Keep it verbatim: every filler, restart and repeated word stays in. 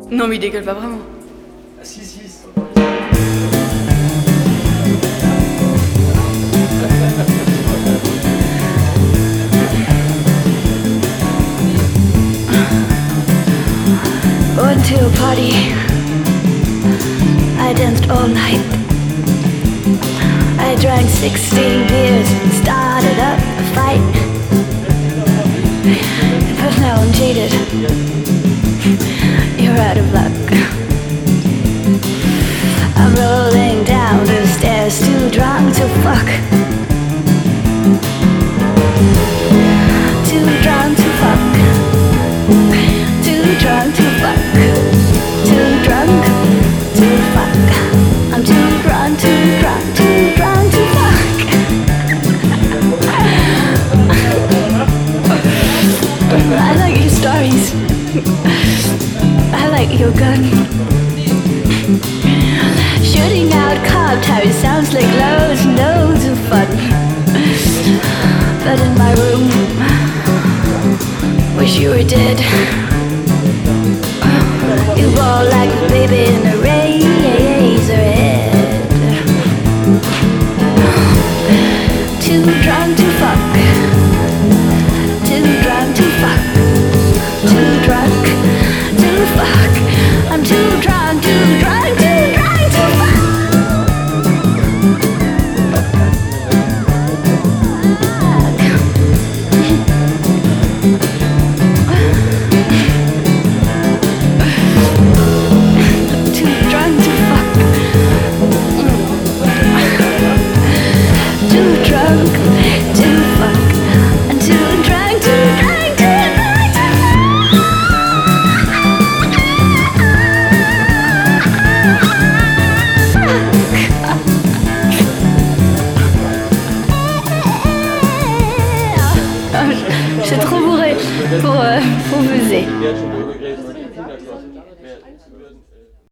Non mais il dégueule pas vraiment. Ah si si. Went to a party. I danced all night. I drank sixteen beers and started up a fight. But now I'm jaded. You're out of luck. I'm rolling down the stairs, too drunk to fuck. Too drunk to fuck. Too drunk to fuck. Too drunk to fuck. I'm too drunk, too drunk, too drunk to fuck. I like your stories. I like your gun. Shooting out cop tires sounds like loads and loads of fun. But in my room, wish you were dead. You roll like a baby in a razor head. Too drunk to fuck. Too drunk to fuck. Too drunk to fuck. I'm too drunk, too drunk, too drunk to fuck. Too drunk to fuck. Too drunk to fuck. I'm too drunk, too drunk, too drunk to fuck. Je suis trop bourrée pour, euh, pour buzzer.